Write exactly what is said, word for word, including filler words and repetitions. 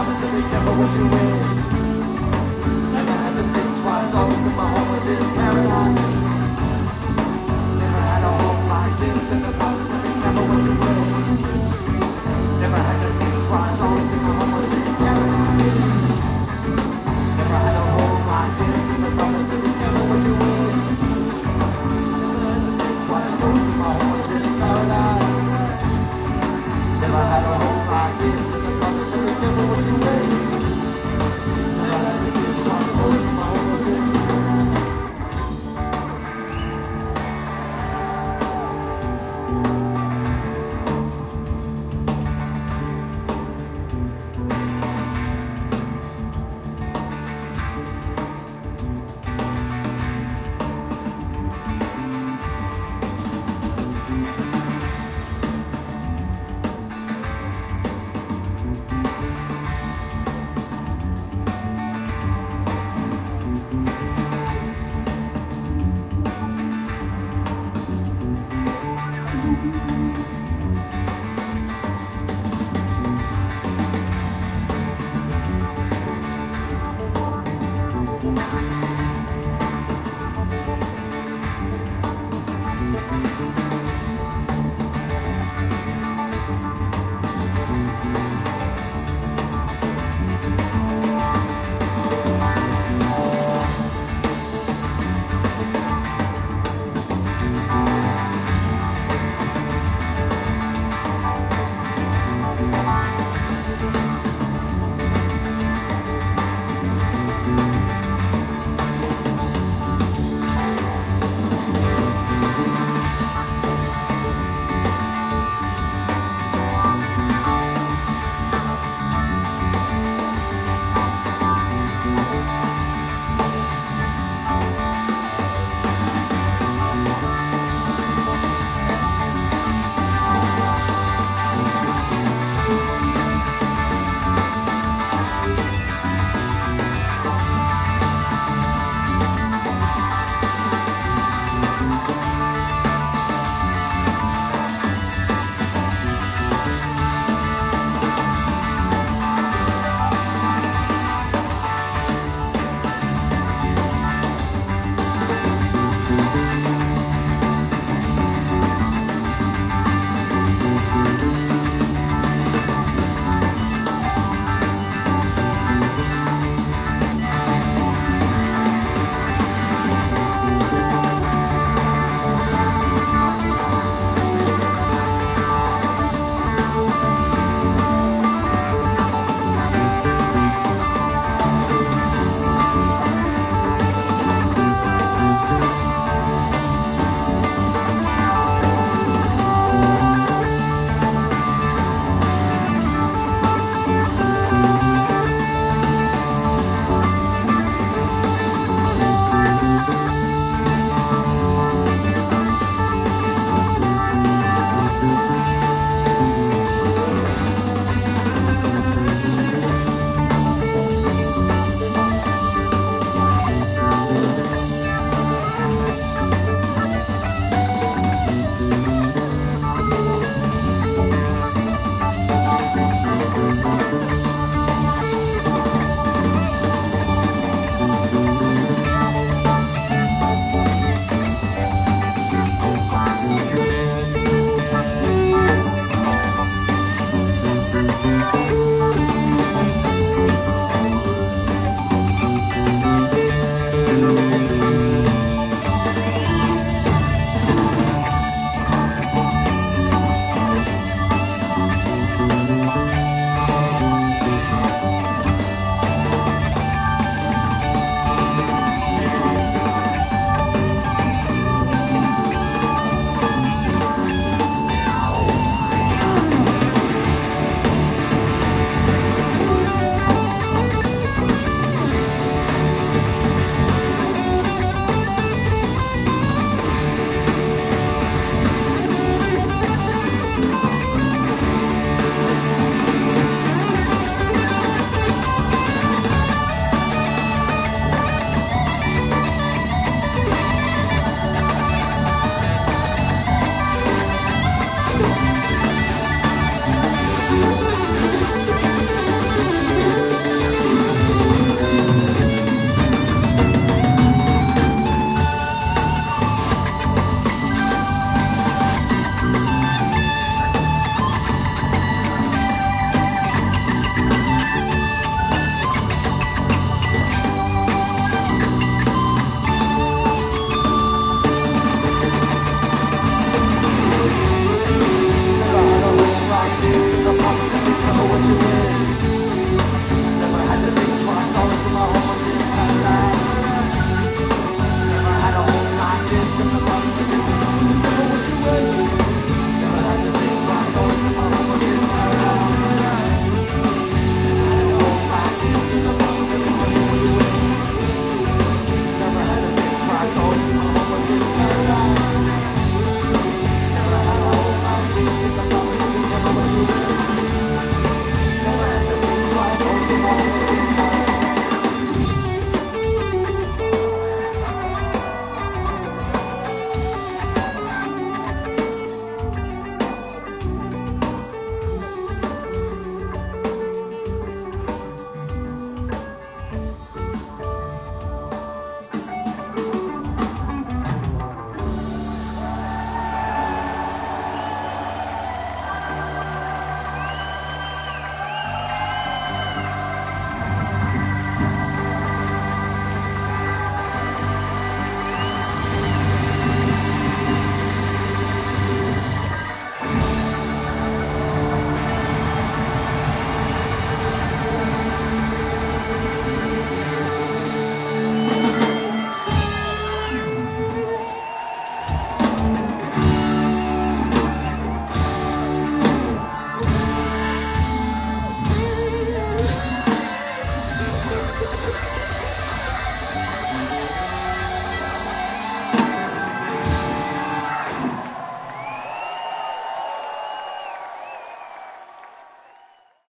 promise to be careful what you wish. Never had to think twice, always knew my home was in paradise. Never had a home like this, and the promise to be careful what you wish. Never had to think twice, always knew my home was in paradise. Never had a home like this, and the promise to be careful what you wish. Never had to think twice, always knew my home was in paradise. Never had a home like this, and the promise to be careful what you wish. Never had to think twice, always knew my home was in paradise. Thank you.